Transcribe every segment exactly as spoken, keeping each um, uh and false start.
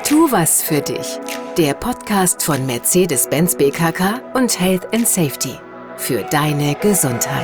Tu was für dich. Der Podcast von Mercedes-Benz B K K und Health and Safety. Für deine Gesundheit.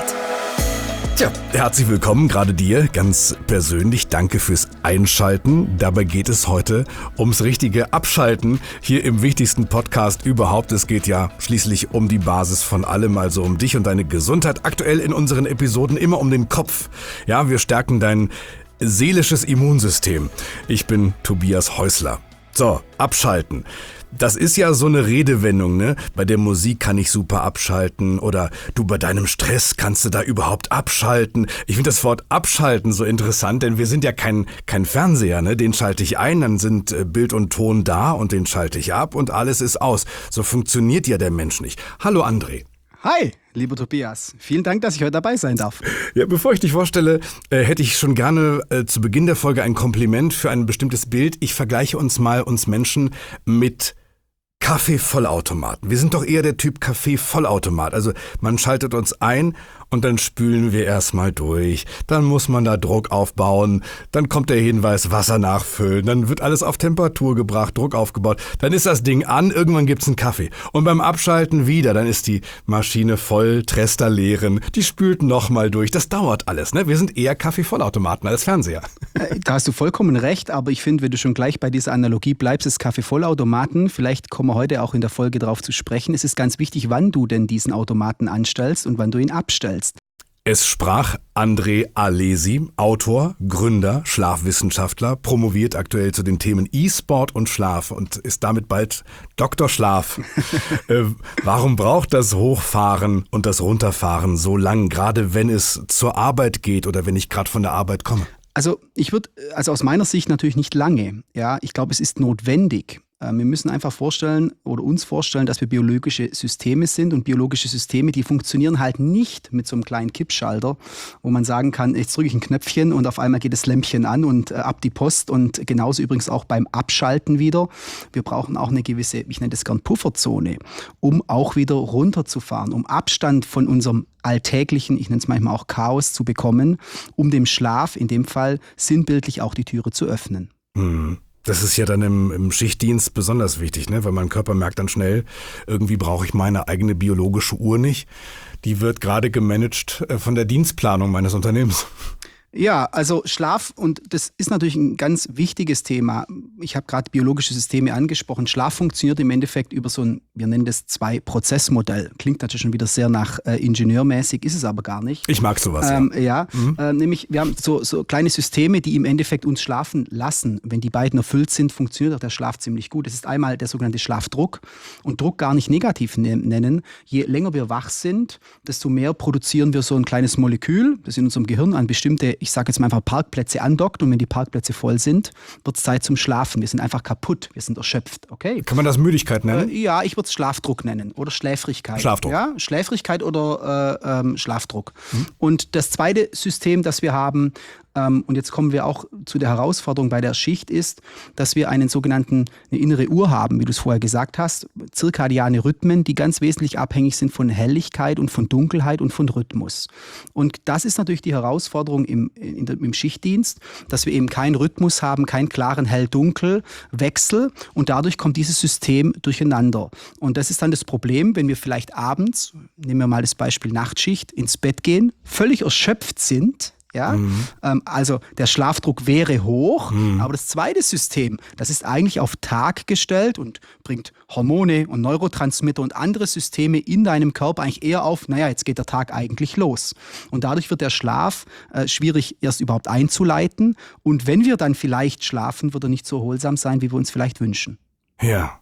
Tja, herzlich willkommen, gerade dir, ganz persönlich. Danke fürs Einschalten. Dabei geht es heute ums richtige Abschalten hier im wichtigsten Podcast überhaupt. Es geht ja schließlich um die Basis von allem, also um dich und deine Gesundheit. Aktuell in unseren Episoden immer um den Kopf. Ja, wir stärken dein seelisches Immunsystem. Ich bin Tobias Häusler. So, abschalten. Das ist ja so eine Redewendung, ne? Bei der Musik kann ich super abschalten oder du, bei deinem Stress kannst du da überhaupt abschalten. Ich finde das Wort abschalten so interessant, denn wir sind ja kein kein Fernseher, ne? Den schalte ich ein, dann sind Bild und Ton da und den schalte ich ab und alles ist aus. So funktioniert ja der Mensch nicht. Hallo André. Hi, lieber Tobias. Vielen Dank, dass ich heute dabei sein darf. Ja, bevor ich dich vorstelle, äh, hätte ich schon gerne äh, zu Beginn der Folge ein Kompliment für ein bestimmtes Bild. Ich vergleiche uns mal, uns Menschen, mit Kaffee-Vollautomaten. Wir sind doch eher der Typ Kaffee-Vollautomat. Also man schaltet uns ein und dann spülen wir erstmal durch. Dann muss man da Druck aufbauen. Dann kommt der Hinweis, Wasser nachfüllen. Dann wird alles auf Temperatur gebracht, Druck aufgebaut. Dann ist das Ding an, irgendwann gibt's einen Kaffee. Und beim Abschalten wieder, dann ist die Maschine voll, Trester leeren. Die spült nochmal durch. Das dauert alles, ne? Wir sind eher Kaffee-Vollautomaten als Fernseher. Da hast du vollkommen recht, aber ich finde, wenn du schon gleich bei dieser Analogie bleibst, ist Kaffee-Vollautomaten. Vielleicht kommen wir heute auch in der Folge drauf zu sprechen. Es ist ganz wichtig, wann du denn diesen Automaten anstellst und wann du ihn abstellst. Es sprach André Alesi, Autor, Gründer, Schlafwissenschaftler, promoviert aktuell zu den Themen E-Sport und Schlaf und ist damit bald Doktor Schlaf. äh, warum braucht das Hochfahren und das Runterfahren so lang, gerade wenn es zur Arbeit geht oder wenn ich gerade von der Arbeit komme? Also ich würde, also aus meiner Sicht natürlich nicht lange. Ja, ich glaube, es ist notwendig. Wir müssen einfach vorstellen oder uns vorstellen, dass wir biologische Systeme sind und biologische Systeme, die funktionieren halt nicht mit so einem kleinen Kippschalter, wo man sagen kann, jetzt drücke ich ein Knöpfchen und auf einmal geht das Lämpchen an und äh, ab die Post und genauso übrigens auch beim Abschalten wieder. Wir brauchen auch eine gewisse, ich nenne das gern Pufferzone, um auch wieder runterzufahren, um Abstand von unserem alltäglichen, ich nenne es manchmal auch Chaos zu bekommen, um dem Schlaf in dem Fall sinnbildlich auch die Türe zu öffnen. Mhm. Das ist ja dann im, im Schichtdienst besonders wichtig, ne? Weil mein Körper merkt dann schnell, irgendwie brauche ich meine eigene biologische Uhr nicht. Die wird gerade gemanagt von der Dienstplanung meines Unternehmens. Ja, also Schlaf, und das ist natürlich ein ganz wichtiges Thema. Ich habe gerade biologische Systeme angesprochen. Schlaf funktioniert im Endeffekt über so ein, wir nennen das Zwei-Prozess-Modell. Klingt natürlich schon wieder sehr nach äh, ingenieurmäßig, ist es aber gar nicht. Ich mag sowas, ähm, ja. Ja, mhm. äh, nämlich wir haben so, so kleine Systeme, die im Endeffekt uns schlafen lassen. Wenn die beiden erfüllt sind, funktioniert auch der Schlaf ziemlich gut. Es ist einmal der sogenannte Schlafdruck und Druck gar nicht negativ ne- nennen. Je länger wir wach sind, desto mehr produzieren wir so ein kleines Molekül, das in unserem Gehirn an bestimmte, ich sage jetzt mal einfach Parkplätze andockt, und wenn die Parkplätze voll sind, wird es Zeit zum Schlafen. Wir sind einfach kaputt, wir sind erschöpft, okay? Kann man das Müdigkeit nennen? Äh, ja, ich würde es Schlafdruck nennen oder Schläfrigkeit. Schlafdruck. Ja, Schläfrigkeit oder äh, ähm, Schlafdruck. Mhm. Und das zweite System, das wir haben, ähm, und jetzt kommen wir auch zu der Herausforderung bei der Schicht, ist, dass wir einen sogenannten, eine innere Uhr haben, wie du es vorher gesagt hast, zirkadiane Rhythmen, die ganz wesentlich abhängig sind von Helligkeit und von Dunkelheit und von Rhythmus. Und das ist natürlich die Herausforderung im, in der, im Schichtdienst, dass wir eben keinen Rhythmus haben, keinen klaren Hell-Dunkel-Wechsel, und dadurch kommt dieses System durcheinander. Und das ist dann das Problem, wenn wir vielleicht abends, nehmen wir mal das Beispiel Nachtschicht, ins Bett gehen, völlig erschöpft sind. Ja? Mhm. Ähm, also der Schlafdruck wäre hoch, mhm. aber das zweite System, das ist eigentlich auf Tag gestellt und bringt Hormone und Neurotransmitter und andere Systeme in deinem Körper eigentlich eher auf, naja, jetzt geht der Tag eigentlich los. Und dadurch wird der Schlaf äh, schwierig erst überhaupt einzuleiten, und wenn wir dann vielleicht schlafen, wird er nicht so erholsam sein, wie wir uns vielleicht wünschen. Ja,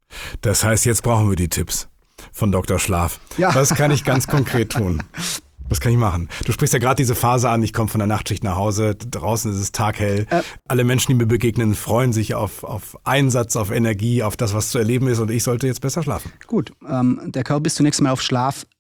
das heißt, jetzt brauchen wir die Tipps von Doktor Schlaf. Ja. Was kann ich ganz konkret tun? Was kann ich machen? Du sprichst ja gerade diese Phase an, ich komme von der Nachtschicht nach Hause, draußen ist es taghell. Äh. Alle Menschen, die mir begegnen, freuen sich auf, auf Einsatz, auf Energie, auf das, was zu erleben ist, und ich sollte jetzt besser schlafen. Gut, ähm, der Körper ist zunächst mal auf Schlaf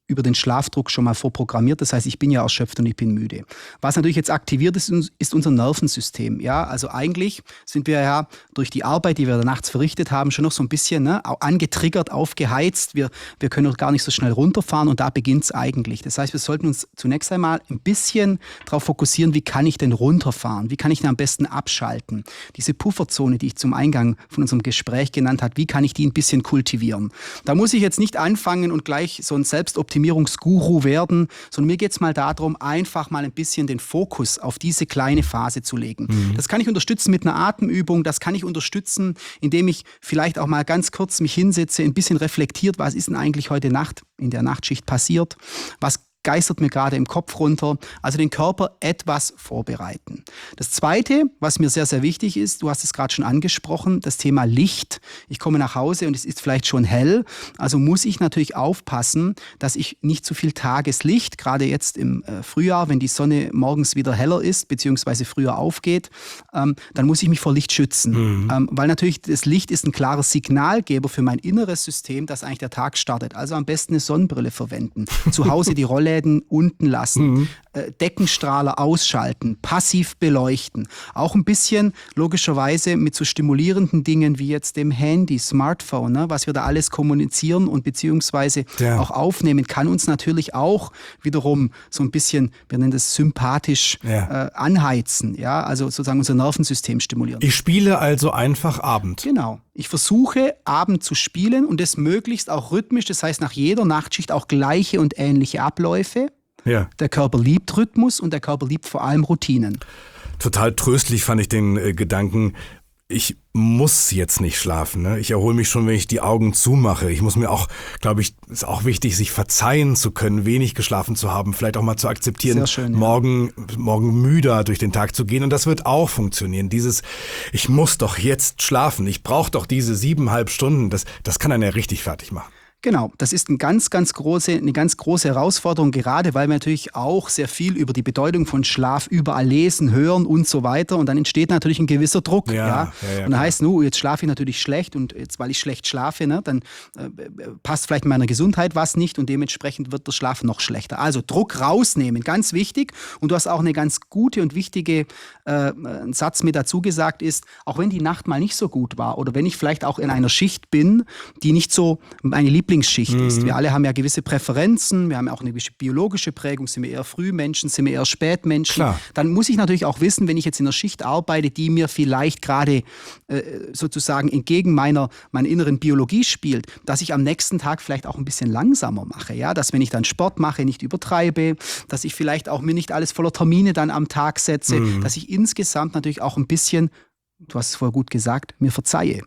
über den Schlafdruck schon mal vorprogrammiert. Das heißt, ich bin ja erschöpft und ich bin müde. Was natürlich jetzt aktiviert ist, ist unser Nervensystem. Ja, also eigentlich sind wir ja durch die Arbeit, die wir nachts verrichtet haben, schon noch so ein bisschen ne, angetriggert, aufgeheizt. Wir, wir können auch gar nicht so schnell runterfahren und da beginnt es eigentlich. Das heißt, wir sollten uns zunächst einmal ein bisschen darauf fokussieren, wie kann ich denn runterfahren? Wie kann ich denn am besten abschalten? Diese Pufferzone, die ich zum Eingang von unserem Gespräch genannt habe, wie kann ich die ein bisschen kultivieren? Da muss ich jetzt nicht anfangen und gleich so ein Selbstoptimierungsguru werden, sondern mir geht es mal darum, einfach mal ein bisschen den Fokus auf diese kleine Phase zu legen. Mhm. Das kann ich unterstützen mit einer Atemübung, das kann ich unterstützen, indem ich vielleicht auch mal ganz kurz mich hinsetze, ein bisschen reflektiert, was ist denn eigentlich heute Nacht in der Nachtschicht passiert, was geistert mir gerade im Kopf runter, also den Körper etwas vorbereiten. Das Zweite, was mir sehr, sehr wichtig ist, du hast es gerade schon angesprochen, das Thema Licht. Ich komme nach Hause und es ist vielleicht schon hell, also muss ich natürlich aufpassen, dass ich nicht zu viel Tageslicht, gerade jetzt im äh, Frühjahr, wenn die Sonne morgens wieder heller ist, beziehungsweise früher aufgeht, ähm, dann muss ich mich vor Licht schützen. Mhm. Ähm, weil natürlich das Licht ist ein klarer Signalgeber für mein inneres System, dass eigentlich der Tag startet. Also am besten eine Sonnenbrille verwenden. Zu Hause die Rolle unten lassen, mhm. äh, Deckenstrahler ausschalten, passiv beleuchten. Auch ein bisschen logischerweise mit so stimulierenden Dingen wie jetzt dem Handy, Smartphone, ne, was wir da alles kommunizieren und beziehungsweise ja. auch aufnehmen, kann uns natürlich auch wiederum so ein bisschen, wir nennen das sympathisch, ja. äh, anheizen, ja, also sozusagen unser Nervensystem stimulieren. Ich spiele also einfach Abend. Genau. Ich versuche, Abend zu spielen und das möglichst auch rhythmisch, das heißt nach jeder Nachtschicht auch gleiche und ähnliche Abläufe. Ja. Der Körper liebt Rhythmus und der Körper liebt vor allem Routinen. Total tröstlich fand ich den äh, Gedanken, ich muss jetzt nicht schlafen. Ne? Ich erhole mich schon, wenn ich die Augen zumache. Ich muss mir auch, glaube ich, ist auch wichtig, sich verzeihen zu können, wenig geschlafen zu haben, vielleicht auch mal zu akzeptieren, Sehr schön, ja. morgen, morgen müder durch den Tag zu gehen. Und das wird auch funktionieren. Dieses, ich muss doch jetzt schlafen, ich brauche doch diese siebeneinhalb Stunden, das, das kann einen ja richtig fertig machen. Genau, das ist eine ganz, ganz große, eine ganz große Herausforderung, gerade weil wir natürlich auch sehr viel über die Bedeutung von Schlaf überall lesen, hören und so weiter. Und dann entsteht natürlich ein gewisser Druck. Ja, ja. Ja, ja, und dann heißt, nu, jetzt schlafe ich natürlich schlecht und jetzt, weil ich schlecht schlafe, ne, dann äh, passt vielleicht meiner Gesundheit was nicht und dementsprechend wird der Schlaf noch schlechter. Also Druck rausnehmen, ganz wichtig. Und du hast auch eine ganz gute und wichtige äh, einen Satz mit dazu gesagt ist, auch wenn die Nacht mal nicht so gut war oder wenn ich vielleicht auch in einer Schicht bin, die nicht so meine Lieblings Schicht mhm. ist. Wir alle haben ja gewisse Präferenzen, wir haben ja auch eine gewisse biologische Prägung, sind wir eher Frühmenschen, sind wir eher Spätmenschen. Klar. Dann muss ich natürlich auch wissen, wenn ich jetzt in einer Schicht arbeite, die mir vielleicht gerade äh, sozusagen entgegen meiner, meiner inneren Biologie spielt, dass ich am nächsten Tag vielleicht auch ein bisschen langsamer mache. Ja? Dass wenn ich dann Sport mache, nicht übertreibe, dass ich vielleicht auch mir nicht alles voller Termine dann am Tag setze, mhm. dass ich insgesamt natürlich auch ein bisschen, du hast es vorher gut gesagt, mir verzeihe.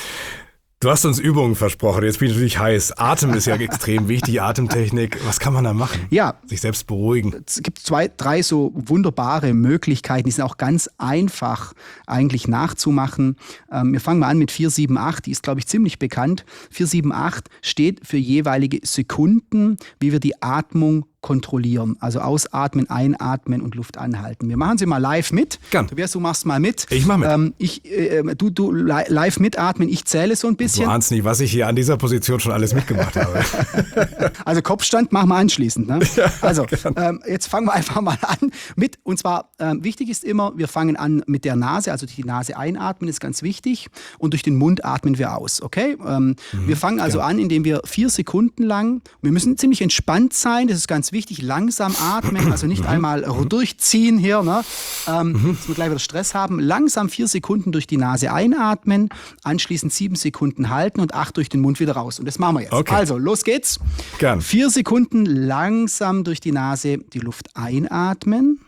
Du hast uns Übungen versprochen, jetzt bin ich natürlich heiß. Atem ist ja extrem wichtig, Atemtechnik. Was kann man da machen? Ja. Sich selbst beruhigen. Es gibt zwei, drei so wunderbare Möglichkeiten, die sind auch ganz einfach eigentlich nachzumachen. Ähm, wir fangen mal an mit vier sieben acht, die ist, glaube ich, ziemlich bekannt. vier sieben acht steht für jeweilige Sekunden, wie wir die Atmung kontrollieren. Also ausatmen, einatmen und Luft anhalten. Wir machen sie mal live mit. Gern. Tobias, du machst mal mit. Ich mach mit. Ähm, ich, äh, du, du live mitatmen, ich zähle so ein bisschen. Du ahnst nicht, was ich hier an dieser Position schon alles mitgemacht habe. Also Kopfstand machen wir anschließend. Ne? Ja, also ähm, jetzt fangen wir einfach mal an mit. Und zwar, ähm, wichtig ist immer, wir fangen an mit der Nase, also durch die Nase einatmen ist ganz wichtig und durch den Mund atmen wir aus. Okay? Ähm, mhm, wir fangen also ja. an, indem wir vier Sekunden lang, wir müssen ziemlich entspannt sein, das ist ganz wichtig, langsam atmen, also nicht einmal durchziehen hier, ne? ähm, mhm. dass wir gleich wieder Stress haben. Langsam vier Sekunden durch die Nase einatmen, anschließend sieben Sekunden halten und acht durch den Mund wieder raus. Und das machen wir jetzt. Okay. Also, los geht's. Gern. Vier Sekunden langsam durch die Nase die Luft einatmen.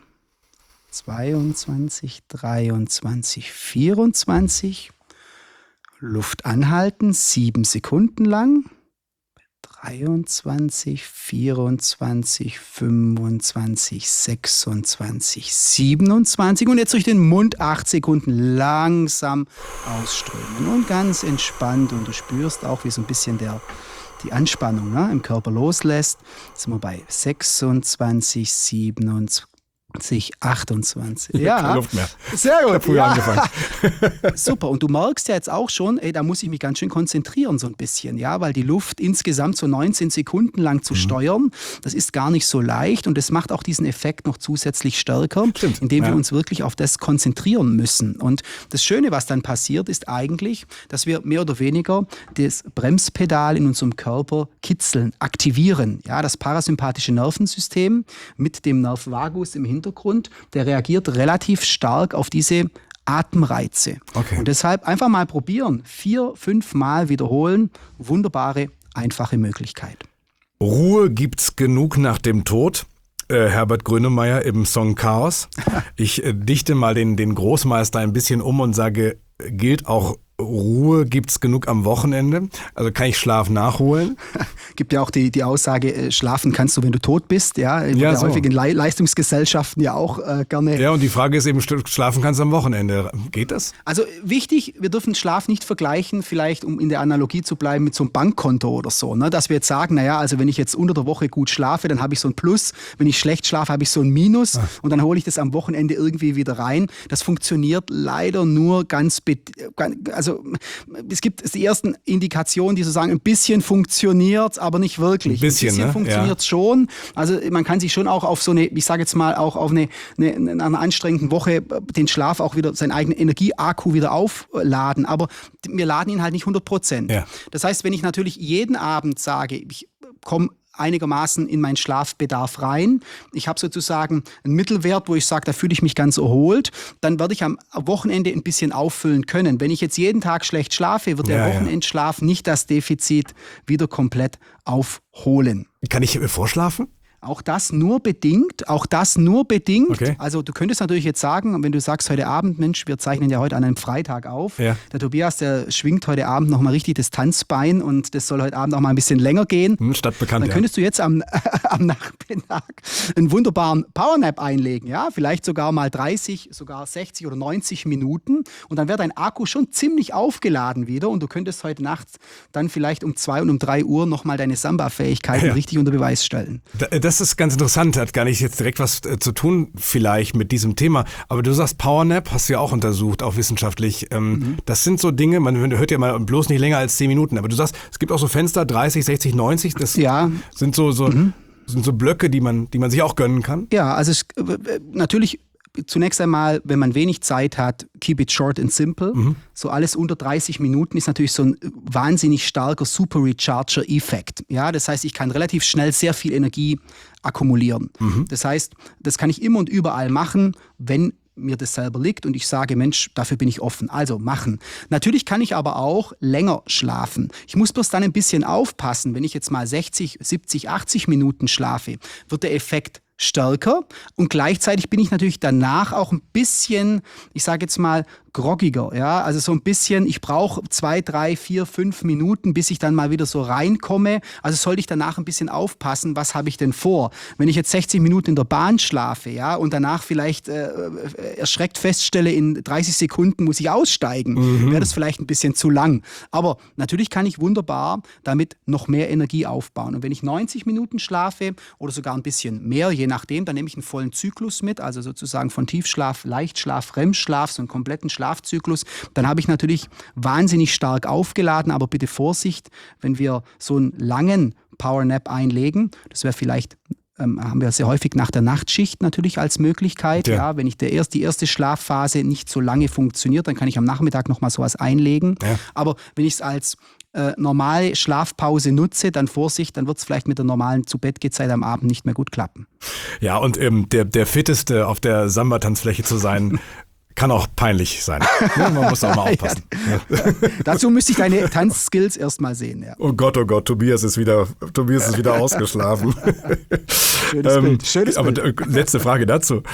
zweiundzwanzig, dreiundzwanzig, vierundzwanzig. Luft anhalten, sieben Sekunden lang. dreiundzwanzig, vierundzwanzig, fünfundzwanzig, sechsundzwanzig, siebenundzwanzig und jetzt durch den Mund acht Sekunden langsam ausströmen und ganz entspannt und du spürst auch, wie so ein bisschen der, die Anspannung ne, im Körper loslässt. Jetzt sind wir bei sechsundzwanzig, siebenundzwanzig, achtundzwanzig. Ja, keine Luft mehr. Sehr gut. Früher ja. angefangen. Super. Und du merkst ja jetzt auch schon, ey, da muss ich mich ganz schön konzentrieren so ein bisschen, ja, weil die Luft insgesamt so neunzehn Sekunden lang zu mhm. steuern, das ist gar nicht so leicht und das macht auch diesen Effekt noch zusätzlich stärker, Stimmt. indem ja. wir uns wirklich auf das konzentrieren müssen. Und das Schöne, was dann passiert, ist eigentlich, dass wir mehr oder weniger das Bremspedal in unserem Körper kitzeln, aktivieren. Ja, das parasympathische Nervensystem mit dem Nerv vagus im Hintergrund, der reagiert relativ stark auf diese Atemreize. Okay. Und deshalb einfach mal probieren, vier, fünf Mal wiederholen. Wunderbare, einfache Möglichkeit. Ruhe gibt's genug nach dem Tod. Äh, Herbert Grönemeyer im Song Chaos. Ich äh, dichte mal den, den Großmeister ein bisschen um und sage, gilt auch Ruhe gibt's genug am Wochenende? Also kann ich Schlaf nachholen? Gibt ja auch die, die Aussage, schlafen kannst du, wenn du tot bist. Ja, ja, ja so. Häufig in Le- Leistungsgesellschaften ja auch äh, gerne. Ja, und die Frage ist eben, schlafen kannst du am Wochenende. Geht das? Also wichtig, wir dürfen Schlaf nicht vergleichen, vielleicht um in der Analogie zu bleiben, mit so einem Bankkonto oder so. Ne? Dass wir jetzt sagen, naja, also wenn ich jetzt unter der Woche gut schlafe, dann habe ich so ein Plus. Wenn ich schlecht schlafe, habe ich so ein Minus. Ah. Und dann hole ich das am Wochenende irgendwie wieder rein. Das funktioniert leider nur ganz, be- also es gibt die ersten Indikationen, die so sagen, ein bisschen funktioniert, aber nicht wirklich. Ein bisschen, ein bisschen ne? funktioniert ja. schon. Also man kann sich schon auch auf so eine, ich sage jetzt mal, auch auf eine, eine, eine, eine anstrengenden Woche den Schlaf auch wieder, seinen eigenen Energieakku wieder aufladen. Aber wir laden ihn halt nicht hundert Prozent. Ja. Das heißt, wenn ich natürlich jeden Abend sage, ich komme einigermaßen in meinen Schlafbedarf rein. Ich habe sozusagen einen Mittelwert, wo ich sage, da fühle ich mich ganz erholt. Dann werde ich am Wochenende ein bisschen auffüllen können. Wenn ich jetzt jeden Tag schlecht schlafe, wird der ja, Wochenendschlaf ja. nicht das Defizit wieder komplett aufholen. Kann ich vorschlafen? Auch das nur bedingt, auch das nur bedingt. Okay. Also du könntest natürlich jetzt sagen, wenn du sagst heute Abend, Mensch, wir zeichnen ja heute an einem Freitag auf. Ja. Der Tobias, der schwingt heute Abend nochmal richtig das Tanzbein und das soll heute Abend auch mal ein bisschen länger gehen. Hm, stadtbekannt, Dann könntest ja. du jetzt am, am Nachmittag einen wunderbaren Powernap einlegen. Ja? Vielleicht sogar mal dreißig, sogar sechzig oder neunzig Minuten. Und dann wäre dein Akku schon ziemlich aufgeladen wieder und du könntest heute Nacht dann vielleicht um zwei und um drei Uhr nochmal deine Samba-Fähigkeiten ja. richtig unter Beweis stellen. Da, Das ist ganz interessant, hat gar nicht jetzt direkt was äh, zu tun vielleicht mit diesem Thema, aber du sagst Powernap, hast du ja auch untersucht, auch wissenschaftlich. Ähm, mhm. Das sind so Dinge, man hört ja mal bloß nicht länger als zehn Minuten, aber du sagst, es gibt auch so Fenster, dreißig, sechzig, neunzig, das ja. sind so, so, mhm. sind so Blöcke, die man, die man sich auch gönnen kann. Ja, also es, natürlich zunächst einmal, wenn man wenig Zeit hat, keep it short and simple. Mhm. So alles unter dreißig Minuten ist natürlich so ein wahnsinnig starker Super Recharger-Effekt. Ja, das heißt, ich kann relativ schnell sehr viel Energie akkumulieren. Mhm. Das heißt, das kann ich immer und überall machen, wenn mir das selber liegt und ich sage, Mensch, dafür bin ich offen. Also machen. Natürlich kann ich aber auch länger schlafen. Ich muss bloß dann ein bisschen aufpassen. Wenn ich jetzt mal sechzig, siebzig, achtzig Minuten schlafe, wird der Effekt stärker und gleichzeitig bin ich natürlich danach auch ein bisschen, ich sage jetzt mal, groggiger. Ja? Also so ein bisschen, ich brauche zwei, drei, vier, fünf Minuten, bis ich dann mal wieder so reinkomme. Also sollte ich danach ein bisschen aufpassen, was habe ich denn vor? Wenn ich jetzt sechzig Minuten in der Bahn schlafe, ja, und danach vielleicht äh, erschreckt feststelle, in dreißig Sekunden muss ich aussteigen, mhm. wäre das vielleicht ein bisschen zu lang. Aber natürlich kann ich wunderbar damit noch mehr Energie aufbauen. Und wenn ich neunzig Minuten schlafe oder sogar ein bisschen mehr, je nachdem, dann nehme ich einen vollen Zyklus mit, also sozusagen von Tiefschlaf, Leichtschlaf, R E M-Schlaf, so einen kompletten Schlafzyklus, dann habe ich natürlich wahnsinnig stark aufgeladen, aber bitte Vorsicht, wenn wir so einen langen Powernap einlegen, das wäre vielleicht, ähm, haben wir sehr häufig nach der Nachtschicht natürlich als Möglichkeit, ja. Ja, wenn ich der erst, die erste Schlafphase nicht so lange funktioniert, dann kann ich am Nachmittag nochmal sowas einlegen, ja. Aber wenn ich es als Äh, normale Schlafpause nutze, dann Vorsicht, dann wird es vielleicht mit der normalen Zu-Bett-Geh-Zeit am Abend nicht mehr gut klappen. Ja, und ähm, der, der Fitteste auf der Samba-Tanzfläche zu sein, kann auch peinlich sein. Ja, man muss auch mal aufpassen. Ja. Dazu müsste ich deine Tanzskills erstmal sehen. Ja. Oh Gott, oh Gott, Tobias ist wieder, Tobias ist wieder ausgeschlafen. Schönes ähm, Bild. Schönes aber Bild. letzte Frage dazu.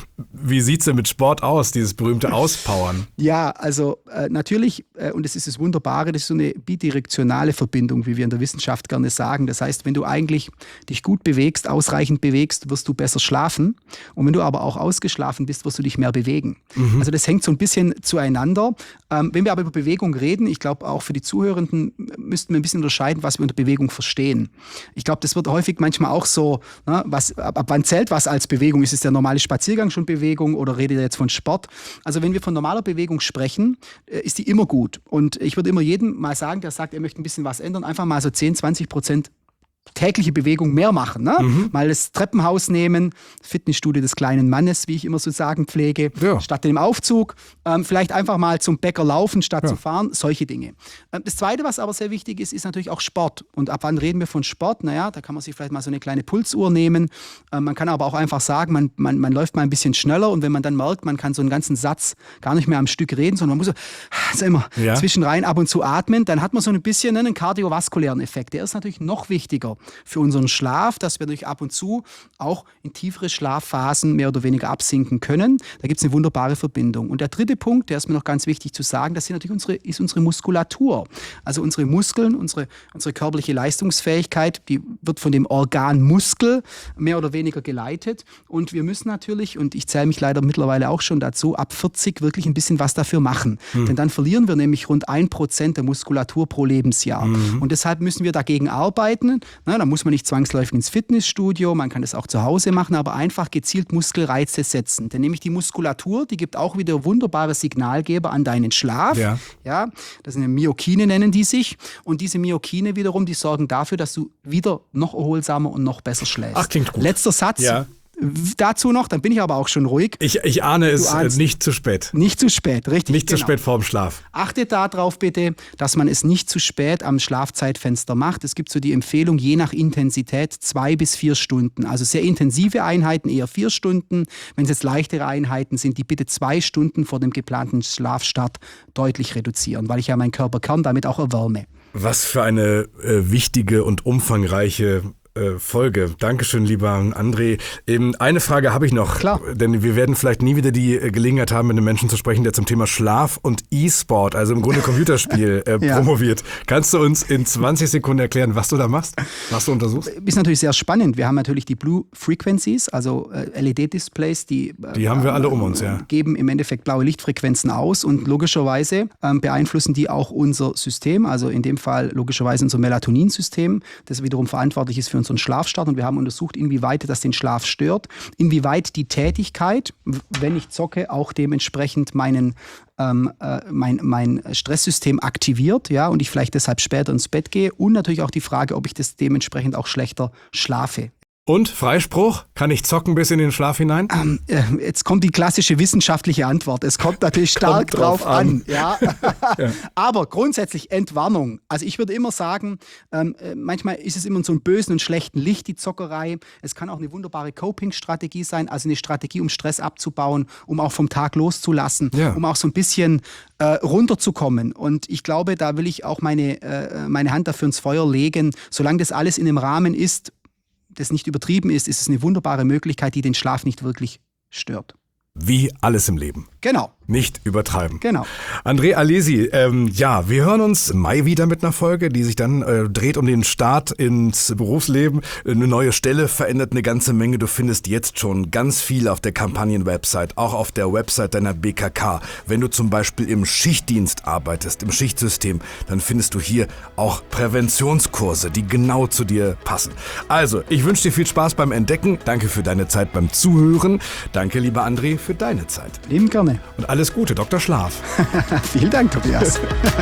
wie sieht es denn mit Sport aus, dieses berühmte Auspowern? Ja, also äh, natürlich, äh, und das ist das Wunderbare, das ist so eine bidirektionale Verbindung, wie wir in der Wissenschaft gerne sagen. Das heißt, wenn du eigentlich dich gut bewegst, ausreichend bewegst, wirst du besser schlafen. Und wenn du aber auch ausgeschlafen bist, wirst du dich mehr bewegen. Mhm. Also das hängt so ein bisschen zueinander. Ähm, wenn wir aber über Bewegung reden, ich glaube auch für die Zuhörenden müssten wir ein bisschen unterscheiden, was wir unter Bewegung verstehen. Ich glaube, das wird häufig manchmal auch so, ne, was, ab, ab wann zählt was als Bewegung? Ist es der normale Spaziergang schon Bewegung oder redet ihr jetzt von Sport? Also wenn wir von normaler Bewegung sprechen, ist die immer gut. Und ich würde immer jedem mal sagen, der sagt, er möchte ein bisschen was ändern, einfach mal so zehn, zwanzig Prozent tägliche Bewegung mehr machen. Ne? Mhm. Mal das Treppenhaus nehmen, Fitnessstudio des kleinen Mannes, wie ich immer so sagen pflege, ja. statt dem Aufzug. Ähm, vielleicht einfach mal zum Bäcker laufen, statt ja. zu fahren. Solche Dinge. Ähm, das Zweite, was aber sehr wichtig ist, ist natürlich auch Sport. Und ab wann reden wir von Sport? Naja, da kann man sich vielleicht mal so eine kleine Pulsuhr nehmen. Ähm, man kann aber auch einfach sagen, man, man, man läuft mal ein bisschen schneller. Und wenn man dann merkt, man kann so einen ganzen Satz gar nicht mehr am Stück reden, sondern man muss so, so immer ja. zwischenrein ab und zu atmen, dann hat man so ein bisschen ne, einen kardiovaskulären Effekt. Der ist natürlich noch wichtiger für unseren Schlaf, dass wir durch ab und zu auch in tiefere Schlafphasen mehr oder weniger absinken können. Da gibt es eine wunderbare Verbindung. Und der dritte Punkt, der ist mir noch ganz wichtig zu sagen, das ist natürlich unsere, ist unsere Muskulatur. Also unsere Muskeln, unsere, unsere körperliche Leistungsfähigkeit, die wird von dem Organ Muskel mehr oder weniger geleitet. Und wir müssen natürlich, und ich zähle mich leider mittlerweile auch schon dazu, ab vierzig wirklich ein bisschen was dafür machen. Hm. Denn dann verlieren wir nämlich rund ein Prozent der Muskulatur pro Lebensjahr. Hm. Und deshalb müssen wir dagegen arbeiten. Na, da muss man nicht zwangsläufig ins Fitnessstudio, man kann das auch zu Hause machen, aber einfach gezielt Muskelreize setzen. Denn nämlich die Muskulatur, die gibt auch wieder wunderbare Signalgeber an deinen Schlaf. Ja. Ja, das sind Myokine, nennen die sich. Und diese Myokine wiederum, die sorgen dafür, dass du wieder noch erholsamer und noch besser schläfst. Ach, klingt gut. Letzter Satz. Ja. Dazu noch, dann bin ich aber auch schon ruhig. Ich, ich ahne es, nicht zu spät. Nicht zu spät, richtig. Nicht genau. zu spät vorm Schlaf. Achtet darauf bitte, dass man es nicht zu spät am Schlafzeitfenster macht. Es gibt so die Empfehlung, je nach Intensität zwei bis vier Stunden. Also sehr intensive Einheiten eher vier Stunden. Wenn es jetzt leichtere Einheiten sind, die bitte zwei Stunden vor dem geplanten Schlafstart deutlich reduzieren, weil ich ja meinen Körperkern damit auch erwärme. Was für eine äh, wichtige und umfangreiche Folge. Dankeschön, lieber André. Eben eine Frage habe ich noch, Klar. denn wir werden vielleicht nie wieder die Gelegenheit haben, mit einem Menschen zu sprechen, der zum Thema Schlaf und E-Sport, also im Grunde Computerspiel, äh, ja. promoviert. Kannst du uns in zwanzig Sekunden erklären, was du da machst, was du untersuchst? Ist natürlich sehr spannend. Wir haben natürlich die Blue Frequencies, also äh, L E D-Displays, die, die äh, haben wir alle um uns, ja. geben im Endeffekt blaue Lichtfrequenzen aus und logischerweise äh, beeinflussen die auch unser System, also in dem Fall logischerweise unser Melatoninsystem, das wiederum verantwortlich ist für unseren Schlafstart, und wir haben untersucht, inwieweit das den Schlaf stört, inwieweit die Tätigkeit, wenn ich zocke, auch dementsprechend meinen ähm, äh, mein, mein Stresssystem aktiviert, ja, und ich vielleicht deshalb später ins Bett gehe, und natürlich auch die Frage, ob ich das dementsprechend auch schlechter schlafe. Und Freispruch? Kann ich zocken bis in den Schlaf hinein? Ähm, äh, jetzt kommt die klassische wissenschaftliche Antwort. Es kommt natürlich stark kommt drauf, drauf an. an. Ja. ja. Aber grundsätzlich Entwarnung. Also ich würde immer sagen, ähm, manchmal ist es immer in so einem bösen und schlechten Licht, die Zockerei. Es kann auch eine wunderbare Coping-Strategie sein, also eine Strategie, um Stress abzubauen, um auch vom Tag loszulassen, ja. um auch so ein bisschen äh, runterzukommen. Und ich glaube, da will ich auch meine, äh, meine Hand dafür ins Feuer legen. Solange das alles in einem Rahmen ist, das nicht übertrieben ist, ist es eine wunderbare Möglichkeit, die den Schlaf nicht wirklich stört. Wie alles im Leben. Genau. Nicht übertreiben. Genau. André Alesi, ähm, ja, wir hören uns im Mai wieder mit einer Folge, die sich dann äh, dreht um den Start ins Berufsleben. Eine neue Stelle verändert eine ganze Menge. Du findest jetzt schon ganz viel auf der Kampagnen-Website, auch auf der Website deiner B K K. Wenn du zum Beispiel im Schichtdienst arbeitest, im Schichtsystem, dann findest du hier auch Präventionskurse, die genau zu dir passen. Also, ich wünsche dir viel Spaß beim Entdecken. Danke für deine Zeit beim Zuhören. Danke, lieber André, für deine Zeit. Lieben gerne. Und alles Gute, Doktor Schlaf. Vielen Dank, Tobias.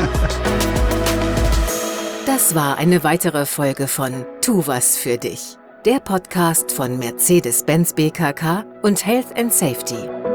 Das war eine weitere Folge von Tu was für dich, der Podcast von Mercedes-Benz B K K und Health and Safety.